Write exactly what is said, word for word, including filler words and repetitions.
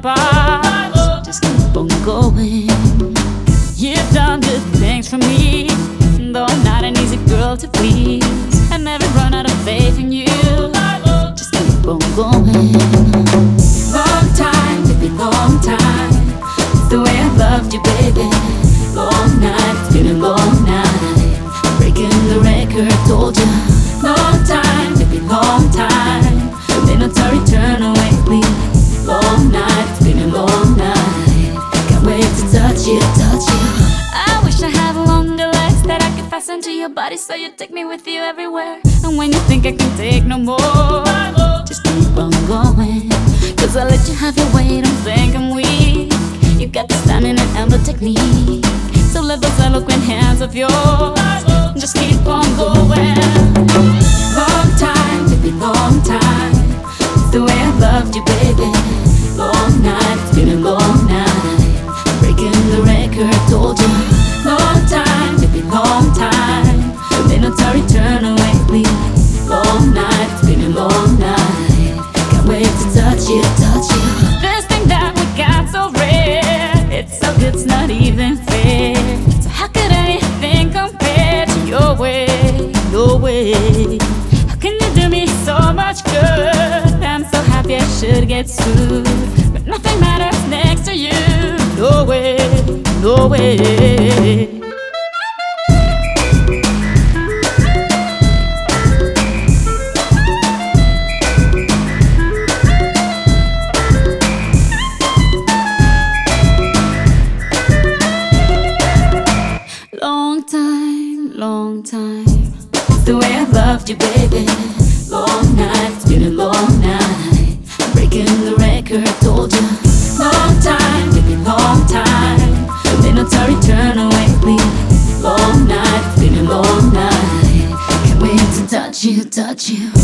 apart. So just keep on going. You've done good things for me, though I'm not an easy girl to please. I never run out of faith in you. Just keep on going. Long time, baby, long time. It's the way I loved you, baby. Long night, it's been a long night. Breaking the record, told you. Long time, baby, long time. May not return away, please. Long night, it's been a long night. Can't wait to touch you, touch you. I wish I had longer legs that I could fasten to your body, so you take me with you everywhere. And when you think I can take no more, just keep on going. Cause I let you have your way, don't think I'm weak. You got the stamina and the technique, so let those eloquent hands of yours just keep on going. Long time, baby, long time. It's the way I loved you, baby. Long night, it's been a long night. Breaking the record, told you. Long time, baby, long time. May not return away, please. Long night, it's been a long night. Can't wait to touch you, touch you. This thing that we got so rare, it's so good, it's not even fair. So how could anything compare to your way, your way? How can you do me so much good? I'm so happy I should get sued, but nothing matters next to you. No way, no way. Long time, long time. It's the way I loved you, baby. Long night, it's been a long night. Breaking the record, told you. Long time, baby, long time. May not return away, please. Long night, it's been a long night. Can't wait to touch you, touch you.